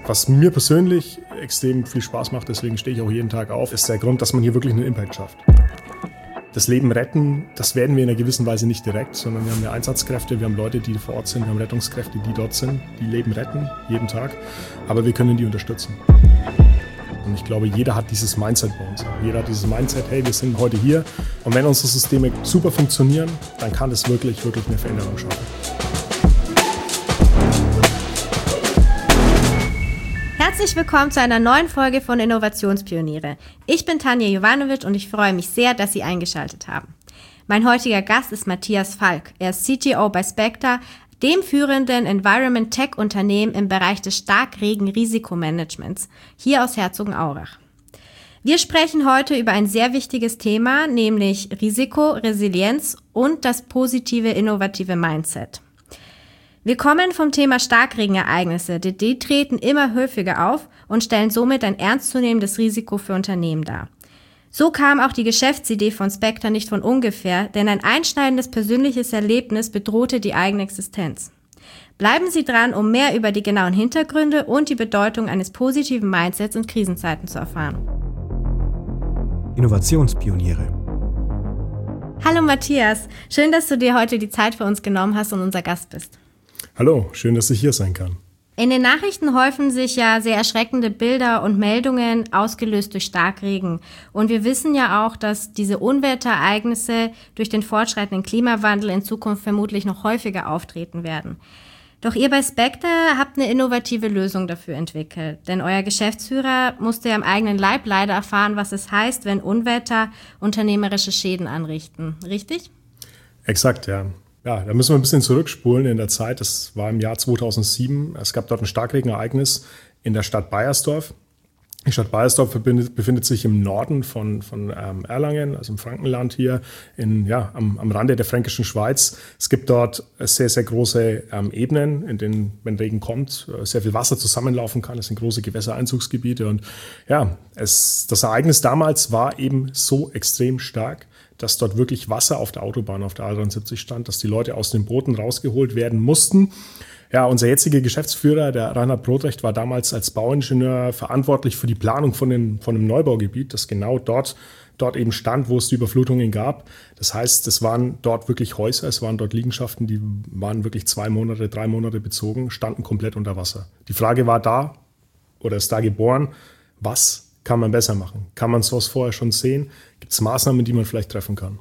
Was mir persönlich extrem viel Spaß macht, deswegen stehe ich auch jeden Tag auf, ist der Grund, dass man hier wirklich einen Impact schafft. Das Leben retten, das werden wir in einer gewissen Weise nicht direkt, sondern wir haben ja Einsatzkräfte, wir haben Leute, die vor Ort sind, wir haben Rettungskräfte, die dort sind, die Leben retten, jeden Tag, aber wir können die unterstützen. Und ich glaube, jeder hat dieses Mindset bei uns. Jeder hat dieses Mindset, hey, wir sind heute hier und wenn unsere Systeme super funktionieren, dann kann das wirklich eine Veränderung schaffen. Herzlich willkommen zu einer neuen Folge von Innovationspioniere. Ich bin Tanja Jovanovic und ich freue mich sehr, dass Sie eingeschaltet haben. Mein heutiger Gast ist Matthias Falk. Er ist CTO bei Specta, dem führenden Environment-Tech-Unternehmen im Bereich des Starkregen-Risikomanagements, hier aus Herzogenaurach. Wir sprechen heute über ein sehr wichtiges Thema, nämlich Risiko, Resilienz und das positive, innovative Mindset. Wir kommen vom Thema Starkregenereignisse, die treten immer häufiger auf und stellen somit ein ernstzunehmendes Risiko für Unternehmen dar. So kam auch die Geschäftsidee von Specta nicht von ungefähr, denn ein einschneidendes persönliches Erlebnis bedrohte die eigene Existenz. Bleiben Sie dran, um mehr über die genauen Hintergründe und die Bedeutung eines positiven Mindsets in Krisenzeiten zu erfahren. Innovationspioniere. Hallo Matthias, schön, dass du dir heute die Zeit für uns genommen hast und unser Gast bist. Hallo, schön, dass ich hier sein kann. In den Nachrichten häufen sich ja sehr erschreckende Bilder und Meldungen, ausgelöst durch Starkregen. Und wir wissen ja auch, dass diese Unwetterereignisse durch den fortschreitenden Klimawandel in Zukunft vermutlich noch häufiger auftreten werden. Doch ihr bei Specta habt eine innovative Lösung dafür entwickelt. Denn euer Geschäftsführer musste ja am eigenen Leib leider erfahren, was es heißt, wenn Unwetter unternehmerische Schäden anrichten. Richtig? Exakt, ja. Ja, da müssen wir ein bisschen zurückspulen in der Zeit. Das war im Jahr 2007. Es gab dort ein Starkregenereignis in der Stadt Baiersdorf. Die Stadt Baiersdorf befindet sich im Norden von Erlangen, also im Frankenland hier, am Rande der fränkischen Schweiz. Es gibt dort sehr, sehr große Ebenen, in denen, wenn Regen kommt, sehr viel Wasser zusammenlaufen kann. Es sind große Gewässereinzugsgebiete. Und ja, das Ereignis damals war eben so extrem stark, dass dort wirklich Wasser auf der Autobahn, auf der A73 stand, dass die Leute aus den Booten rausgeholt werden mussten. Ja, unser jetziger Geschäftsführer, der Reinhard Brodrecht, war damals als Bauingenieur verantwortlich für die Planung von einem Neubaugebiet, das genau dort eben stand, wo es die Überflutungen gab. Das heißt, es waren dort wirklich Häuser, es waren dort Liegenschaften, die waren wirklich 2 Monate, 3 Monate bezogen, standen komplett unter Wasser. Die Frage war da, oder ist da geboren, was kann man besser machen? Kann man sowas vorher schon sehen? Gibt es Maßnahmen, die man vielleicht treffen kann?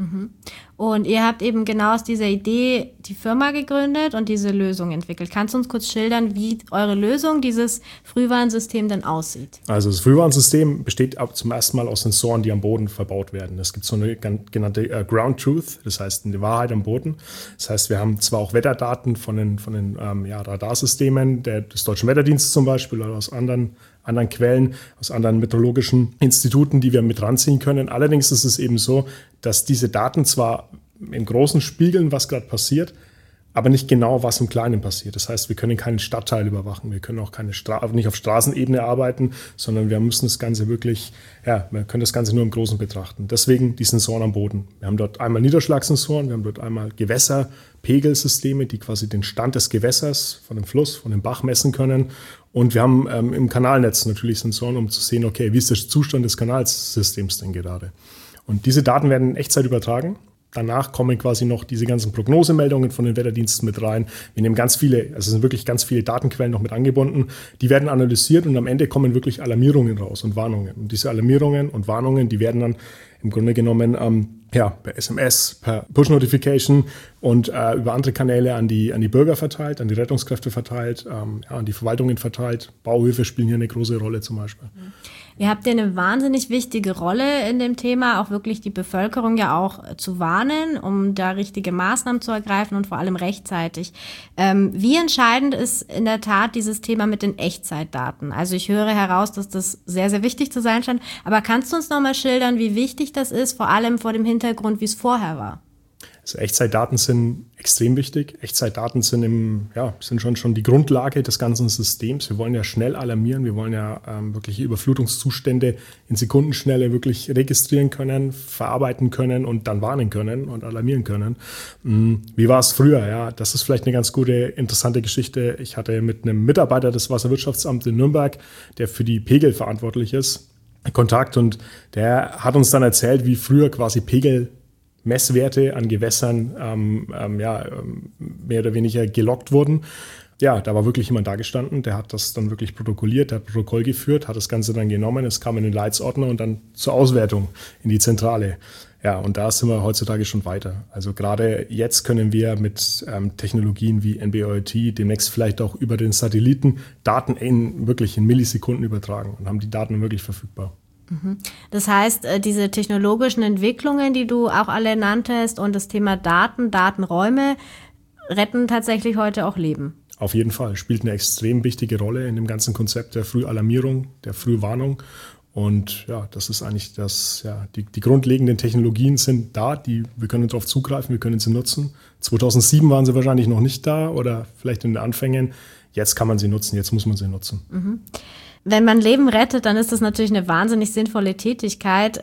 Und ihr habt eben genau aus dieser Idee die Firma gegründet und diese Lösung entwickelt. Kannst du uns kurz schildern, wie eure Lösung, dieses Frühwarnsystem denn aussieht? Also das Frühwarnsystem besteht zum ersten Mal aus Sensoren, die am Boden verbaut werden. Es gibt so eine genannte Ground Truth, das heißt eine Wahrheit am Boden. Das heißt, wir haben zwar auch Wetterdaten von den Radarsystemen des Deutschen Wetterdienstes zum Beispiel oder aus anderen Quellen, aus anderen meteorologischen Instituten, die wir mit ranziehen können. Allerdings ist es eben so, dass diese Daten zwar im Großen spiegeln, was gerade passiert, aber nicht genau, was im Kleinen passiert. Das heißt, wir können keinen Stadtteil überwachen, wir können auch nicht auf Straßenebene arbeiten, sondern wir müssen das Ganze wirklich, wir können das Ganze nur im Großen betrachten. Deswegen die Sensoren am Boden. Wir haben dort einmal Niederschlagssensoren, wir haben dort einmal Gewässerpegelsysteme, die quasi den Stand des Gewässers von dem Fluss, von dem Bach messen können. Und wir haben im Kanalnetz natürlich Sensoren, um zu sehen, okay, wie ist der Zustand des Kanalsystems denn gerade? Und diese Daten werden in Echtzeit übertragen. Danach kommen quasi noch diese ganzen Prognosemeldungen von den Wetterdiensten mit rein. Wir nehmen es sind wirklich ganz viele Datenquellen noch mit angebunden. Die werden analysiert und am Ende kommen wirklich Alarmierungen raus und Warnungen. Und diese Alarmierungen und Warnungen, die werden dann im Grunde genommen per SMS, per Push-Notification und über andere Kanäle an die Bürger verteilt, an die Rettungskräfte verteilt, an die Verwaltungen verteilt. Bauhöfe spielen hier eine große Rolle zum Beispiel. Ihr habt ja eine wahnsinnig wichtige Rolle in dem Thema, auch wirklich die Bevölkerung ja auch zu warnen, um da richtige Maßnahmen zu ergreifen und vor allem rechtzeitig. Wie entscheidend ist in der Tat dieses Thema mit den Echtzeitdaten? Also ich höre heraus, dass das sehr, sehr wichtig zu sein scheint. Aber kannst du uns nochmal schildern, wie wichtig das ist, vor allem vor dem Hintergrund, wie es vorher war? Also Echtzeitdaten sind extrem wichtig. Echtzeitdaten sind schon die Grundlage des ganzen Systems. Wir wollen ja schnell alarmieren. Wir wollen ja wirklich Überflutungszustände in Sekundenschnelle wirklich registrieren können, verarbeiten können und dann warnen können und alarmieren können. Wie war es früher? Ja, das ist vielleicht eine ganz gute, interessante Geschichte. Ich hatte mit einem Mitarbeiter des Wasserwirtschaftsamts in Nürnberg, der für die Pegel verantwortlich ist, Kontakt, und der hat uns dann erzählt, wie früher quasi Pegelmesswerte an Gewässern mehr oder weniger gelockt wurden. Ja, da war wirklich jemand da gestanden, der hat das dann wirklich protokolliert, der hat Protokoll geführt, hat das Ganze dann genommen, es kam in den Leitsordner und dann zur Auswertung in die Zentrale. Ja, und da sind wir heutzutage schon weiter. Also gerade jetzt können wir mit Technologien wie NB-IoT demnächst vielleicht auch über den Satelliten Daten wirklich in Millisekunden übertragen und haben die Daten wirklich verfügbar. Das heißt, diese technologischen Entwicklungen, die du auch alle nanntest, und das Thema Daten, Datenräume retten tatsächlich heute auch Leben. Auf jeden Fall, spielt eine extrem wichtige Rolle in dem ganzen Konzept der Frühalarmierung, der Frühwarnung. Und ja, das ist eigentlich die grundlegenden Technologien sind da, wir können darauf zugreifen, wir können sie nutzen. 2007 waren sie wahrscheinlich noch nicht da oder vielleicht in den Anfängen. Jetzt kann man sie nutzen, jetzt muss man sie nutzen. Mhm. Wenn man Leben rettet, dann ist das natürlich eine wahnsinnig sinnvolle Tätigkeit.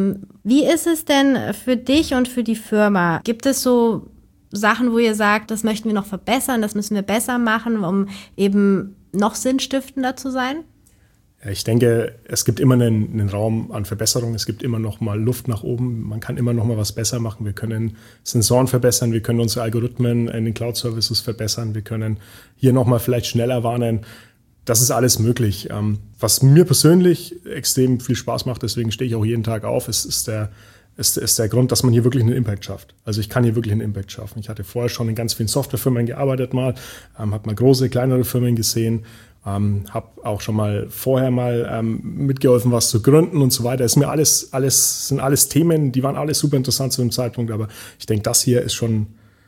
Wie ist es denn für dich und für die Firma? Gibt es so Sachen, wo ihr sagt, das möchten wir noch verbessern, das müssen wir besser machen, um eben noch sinnstiftender zu sein? Ich denke, es gibt immer einen Raum an Verbesserung. Es gibt immer noch mal Luft nach oben. Man kann immer noch mal was besser machen. Wir können Sensoren verbessern. Wir können unsere Algorithmen in den Cloud-Services verbessern. Wir können hier noch mal vielleicht schneller warnen. Das ist alles möglich. Was mir persönlich extrem viel Spaß macht, deswegen stehe ich auch jeden Tag auf, ist der Grund, dass man hier wirklich einen Impact schafft. Also ich kann hier wirklich einen Impact schaffen. Ich hatte vorher schon in ganz vielen Softwarefirmen gearbeitet habe mal große, kleinere Firmen gesehen, habe auch schon mal vorher mitgeholfen, was zu gründen und so weiter. Sind alles Themen, die waren alles super interessant zu dem Zeitpunkt, aber ich denke, das hier ist schon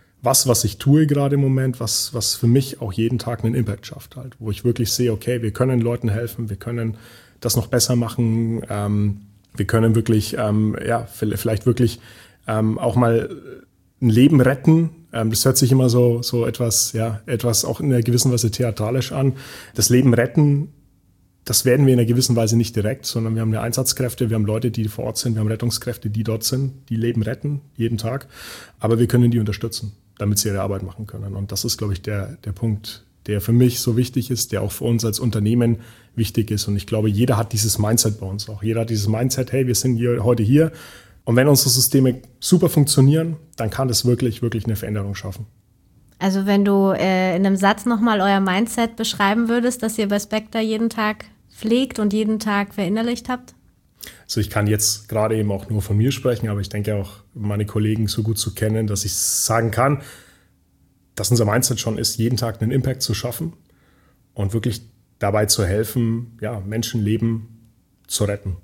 was ich tue gerade im Moment, was für mich auch jeden Tag einen Impact schafft halt, wo ich wirklich sehe, okay, wir können Leuten helfen, wir können das noch besser machen, wir können wirklich, vielleicht wirklich auch mal ein Leben retten. Das hört sich immer so etwas auch in einer gewissen Weise theatralisch an. Das Leben retten, das werden wir in einer gewissen Weise nicht direkt, sondern wir haben Einsatzkräfte, wir haben Leute, die vor Ort sind, wir haben Rettungskräfte, die dort sind, die Leben retten, jeden Tag. Aber wir können die unterstützen, damit sie ihre Arbeit machen können. Und das ist, glaube ich, der Punkt, der für mich so wichtig ist, der auch für uns als Unternehmen wichtig ist. Und ich glaube, jeder hat dieses Mindset bei uns auch. Jeder hat dieses Mindset, hey, wir sind heute hier. Und wenn unsere Systeme super funktionieren, dann kann das wirklich, wirklich eine Veränderung schaffen. Also wenn du in einem Satz nochmal euer Mindset beschreiben würdest, dass ihr bei Spectre jeden Tag pflegt und jeden Tag verinnerlicht habt? Also ich kann jetzt gerade eben auch nur von mir sprechen, aber ich denke auch, meine Kollegen so gut zu kennen, dass ich sagen kann, dass unser Mindset schon ist, jeden Tag einen Impact zu schaffen und wirklich dabei zu helfen, Menschenleben zu retten.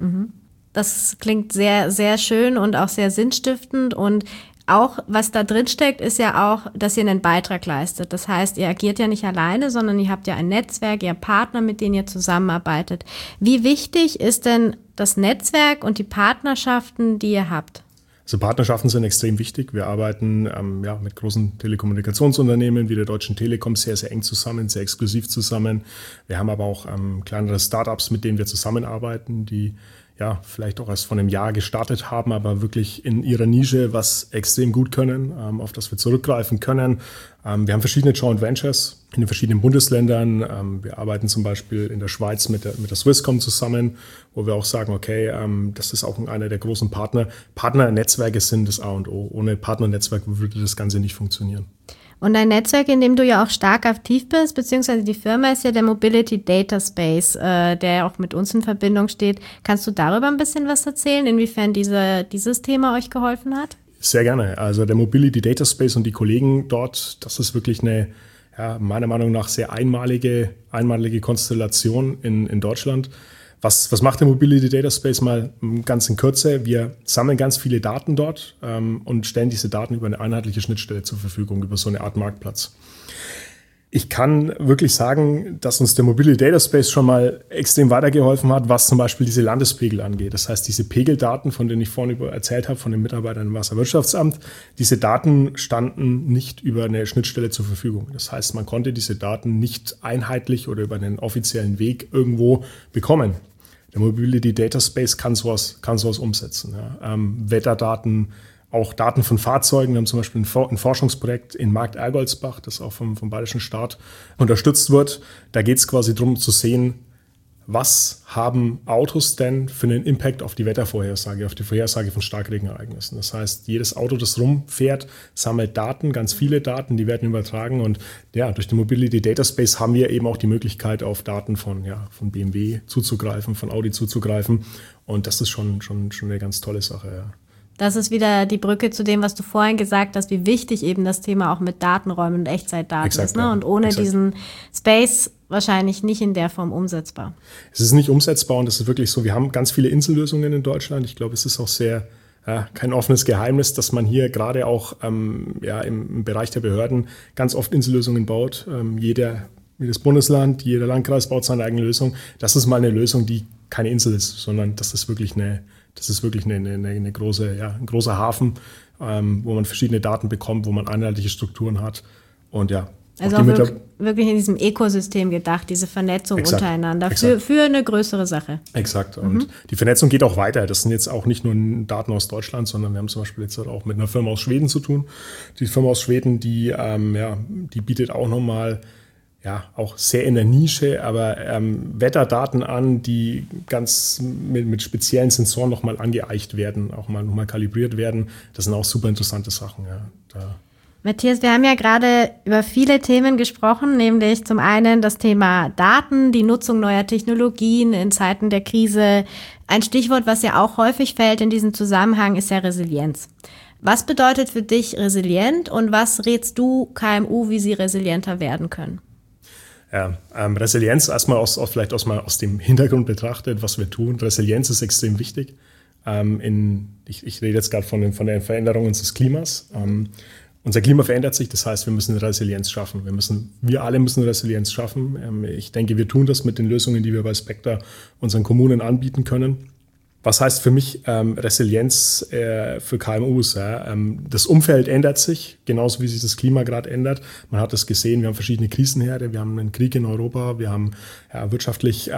Das klingt sehr, sehr schön und auch sehr sinnstiftend, und auch, was da drin steckt, ist ja auch, dass ihr einen Beitrag leistet. Das heißt, ihr agiert ja nicht alleine, sondern ihr habt ja ein Netzwerk, ihr habt Partner, mit denen ihr zusammenarbeitet. Wie wichtig ist denn das Netzwerk und die Partnerschaften, die ihr habt? Also Partnerschaften sind extrem wichtig. Wir arbeiten mit großen Telekommunikationsunternehmen wie der Deutschen Telekom sehr, sehr eng zusammen, sehr exklusiv zusammen. Wir haben aber auch kleinere Startups, mit denen wir zusammenarbeiten, die vielleicht auch erst vor einem Jahr gestartet haben, aber wirklich in ihrer Nische was extrem gut können, auf das wir zurückgreifen können. Wir haben verschiedene Joint Ventures in den verschiedenen Bundesländern. Wir arbeiten zum Beispiel in der Schweiz mit der Swisscom zusammen, wo wir auch sagen, okay, das ist auch einer der großen Partner. Partnernetzwerke sind das A und O. Ohne Partnernetzwerk würde das Ganze nicht funktionieren. Und ein Netzwerk, in dem du ja auch stark aktiv bist, beziehungsweise die Firma, ist ja der Mobility Data Space, der auch mit uns in Verbindung steht. Kannst du darüber ein bisschen was erzählen, inwiefern dieses Thema euch geholfen hat? Sehr gerne. Also der Mobility Data Space und die Kollegen dort, das ist wirklich eine, meiner Meinung nach, sehr einmalige Konstellation in Deutschland. Was macht der Mobility Data Space mal ganz in Kürze? Wir sammeln ganz viele Daten dort und stellen diese Daten über eine einheitliche Schnittstelle zur Verfügung, über so eine Art Marktplatz. Ich kann wirklich sagen, dass uns der Mobile Data Space schon mal extrem weitergeholfen hat, was zum Beispiel diese Landespegel angeht. Das heißt, diese Pegeldaten, von denen ich vorhin erzählt habe, von den Mitarbeitern im Wasserwirtschaftsamt, diese Daten standen nicht über eine Schnittstelle zur Verfügung. Das heißt, man konnte diese Daten nicht einheitlich oder über einen offiziellen Weg irgendwo bekommen. Der Mobility Data Space kann sowas umsetzen. Ja. Wetterdaten, auch Daten von Fahrzeugen. Wir haben zum Beispiel ein Forschungsprojekt in Markt-Ergoldsbach, das auch vom Bayerischen Staat unterstützt wird. Da geht es quasi darum zu sehen, was haben Autos denn für einen Impact auf die Wettervorhersage, auf die Vorhersage von Starkregenereignissen. Das heißt, jedes Auto, das rumfährt, sammelt Daten, ganz viele Daten, die werden übertragen. Und ja, durch den Mobility Data Space haben wir eben auch die Möglichkeit, auf Daten von BMW zuzugreifen, von Audi zuzugreifen. Und das ist schon eine ganz tolle Sache, ja. Das ist wieder die Brücke zu dem, was du vorhin gesagt hast, wie wichtig eben das Thema auch mit Datenräumen und Echtzeitdaten ist. Ne? Und ohne diesen Space wahrscheinlich nicht in der Form umsetzbar. Es ist nicht umsetzbar und es ist wirklich so, wir haben ganz viele Insellösungen in Deutschland. Ich glaube, es ist auch sehr kein offenes Geheimnis, dass man hier gerade auch im Bereich der Behörden ganz oft Insellösungen baut. Jedes Bundesland, jeder Landkreis baut seine eigene Lösung. Das ist mal eine Lösung, die keine Insel ist, sondern das ist wirklich ein großer Hafen, wo man verschiedene Daten bekommt, wo man einheitliche Strukturen hat. Und ja. Also auch wirklich in diesem Ökosystem gedacht, diese Vernetzung untereinander für eine größere Sache. Exakt. Und die Vernetzung geht auch weiter. Das sind jetzt auch nicht nur Daten aus Deutschland, sondern wir haben zum Beispiel jetzt auch mit einer Firma aus Schweden zu tun. Die Firma aus Schweden, die bietet auch nochmal auch sehr in der Nische, aber Wetterdaten an, die ganz mit speziellen Sensoren nochmal angeeicht werden, auch mal nochmal kalibriert werden. Das sind auch super interessante Sachen. Ja. Matthias, wir haben ja gerade über viele Themen gesprochen, nämlich zum einen das Thema Daten, die Nutzung neuer Technologien in Zeiten der Krise. Ein Stichwort, was ja auch häufig fällt in diesem Zusammenhang, ist ja Resilienz. Was bedeutet für dich resilient und was rätst du KMU, wie sie resilienter werden können? Ja, Resilienz erstmal vielleicht aus dem Hintergrund betrachtet, was wir tun. Resilienz ist extrem wichtig. Ich rede jetzt gerade von der Veränderung unseres Klimas. Unser Klima verändert sich, das heißt, wir müssen Resilienz schaffen. Wir alle müssen Resilienz schaffen. Ich denke, wir tun das mit den Lösungen, die wir bei Spectra unseren Kommunen anbieten können. Was heißt für mich Resilienz für KMUs? Ja? Das Umfeld ändert sich, genauso wie sich das Klima gerade ändert. Man hat es gesehen, wir haben verschiedene Krisenherde, wir haben einen Krieg in Europa, wir haben wirtschaftlich,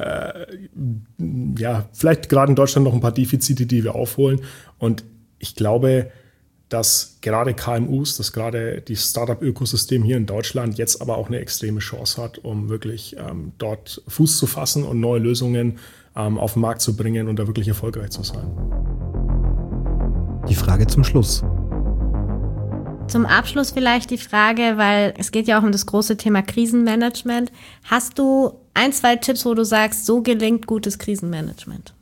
vielleicht gerade in Deutschland noch ein paar Defizite, die wir aufholen. Und ich glaube, dass gerade KMUs, dass gerade das Startup-Ökosystem hier in Deutschland jetzt aber auch eine extreme Chance hat, um wirklich dort Fuß zu fassen und neue Lösungen auf den Markt zu bringen und da wirklich erfolgreich zu sein. Die Frage zum Schluss. Zum Abschluss vielleicht die Frage, weil es geht ja auch um das große Thema Krisenmanagement. Hast du 1, 2 Tipps, wo du sagst, so gelingt gutes Krisenmanagement?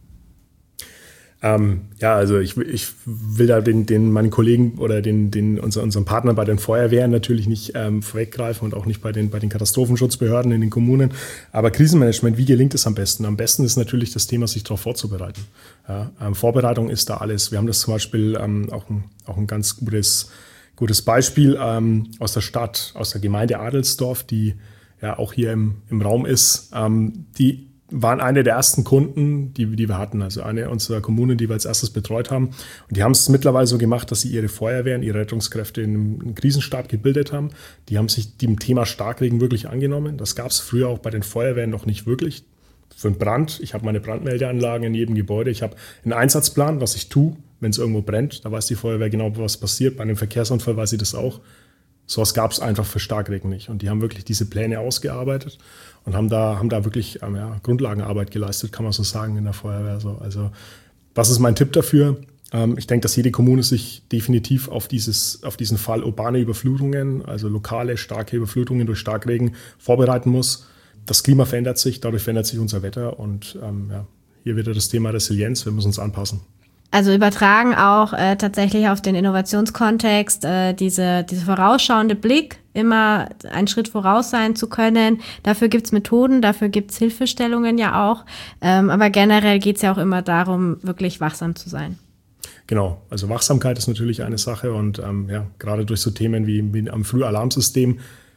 Also ich will da meinen Kollegen oder unseren Partnern bei den Feuerwehren natürlich nicht vorweggreifen und auch nicht bei den Katastrophenschutzbehörden in den Kommunen. Aber Krisenmanagement, wie gelingt es am besten? Am besten ist natürlich das Thema, sich darauf vorzubereiten. Ja, Vorbereitung ist da alles. Wir haben das zum Beispiel auch ein ganz gutes Beispiel aus der Gemeinde Adelsdorf, die ja auch hier im Raum ist. Die waren eine der ersten Kunden, die wir hatten, also eine unserer Kommunen, die wir als erstes betreut haben. Und die haben es mittlerweile so gemacht, dass sie ihre Feuerwehren, ihre Rettungskräfte in einem Krisenstab gebildet haben. Die haben sich dem Thema Starkregen wirklich angenommen. Das gab es früher auch bei den Feuerwehren noch nicht wirklich. Für einen Brand, ich habe meine Brandmeldeanlagen in jedem Gebäude. Ich habe einen Einsatzplan, was ich tue, wenn es irgendwo brennt. Da weiß die Feuerwehr genau, was passiert. Bei einem Verkehrsunfall weiß sie das auch. Sowas gab es einfach für Starkregen nicht. Und die haben wirklich diese Pläne ausgearbeitet und haben da wirklich Grundlagenarbeit geleistet, kann man so sagen, in der Feuerwehr. Also was ist mein Tipp dafür? Ich denke, dass jede Kommune sich definitiv auf diesen Fall urbane Überflutungen, also lokale starke Überflutungen durch Starkregen vorbereiten muss. Das Klima verändert sich, dadurch verändert sich unser Wetter und hier wieder das Thema Resilienz, wir müssen uns anpassen. Also übertragen auch tatsächlich auf den Innovationskontext, diese vorausschauende Blick, immer einen Schritt voraus sein zu können. Dafür gibt's Methoden, dafür gibt's Hilfestellungen ja auch. Aber generell geht's ja auch immer darum, wirklich wachsam zu sein. Genau, also Wachsamkeit ist natürlich eine Sache und gerade durch so Themen wie am Frühalarmsystem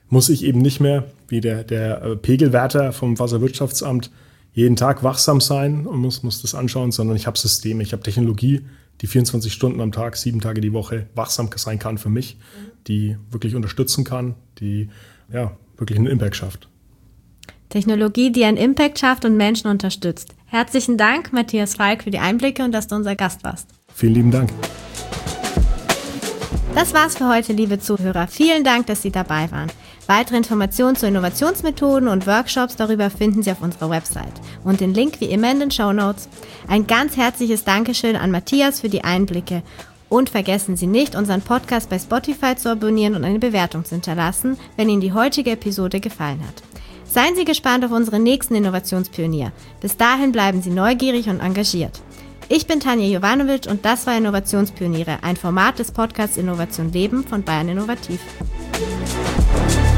muss ich eben nicht mehr wie der Pegelwärter vom Wasserwirtschaftsamt jeden Tag wachsam sein und muss das anschauen, sondern ich habe Systeme, ich habe Technologie, die 24 Stunden am Tag, 7 Tage die Woche wachsam sein kann für mich, die wirklich unterstützen kann, die wirklich einen Impact schafft. Technologie, die einen Impact schafft und Menschen unterstützt. Herzlichen Dank, Matthias Falk, für die Einblicke und dass du unser Gast warst. Vielen lieben Dank. Das war's für heute, liebe Zuhörer. Vielen Dank, dass Sie dabei waren. Weitere Informationen zu Innovationsmethoden und Workshops darüber finden Sie auf unserer Website. Und den Link wie immer in den Shownotes. Ein ganz herzliches Dankeschön an Matthias für die Einblicke. Und vergessen Sie nicht, unseren Podcast bei Spotify zu abonnieren und eine Bewertung zu hinterlassen, wenn Ihnen die heutige Episode gefallen hat. Seien Sie gespannt auf unseren nächsten Innovationspionier. Bis dahin bleiben Sie neugierig und engagiert. Ich bin Tanja Jovanovic und das war Innovationspioniere, ein Format des Podcasts Innovation Leben von Bayern Innovativ.